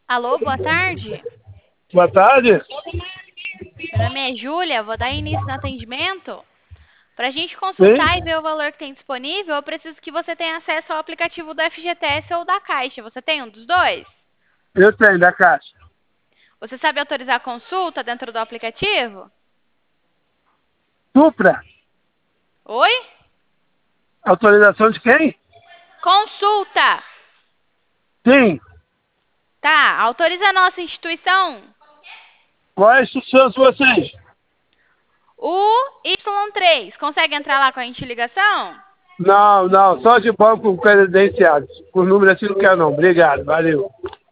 Alô, boa tarde. Boa tarde. Meu nome é Júlia, vou dar início no atendimento. Para a gente Sim, consultar e ver o valor que tem disponível, eu preciso que você tenha acesso ao aplicativo do FGTS ou da Caixa. Você tem um dos dois? eu tenho da Caixa. Você sabe autorizar a consulta dentro do aplicativo? Supra, Oi? autorização de quem? Consulta! Sim. Tá, autoriza a nossa instituição? Qual é a instituição de vocês? O Y3. Consegue entrar lá com a gente ligação? Não, só de banco credenciado. Por número assim não quero não. Obrigado, valeu.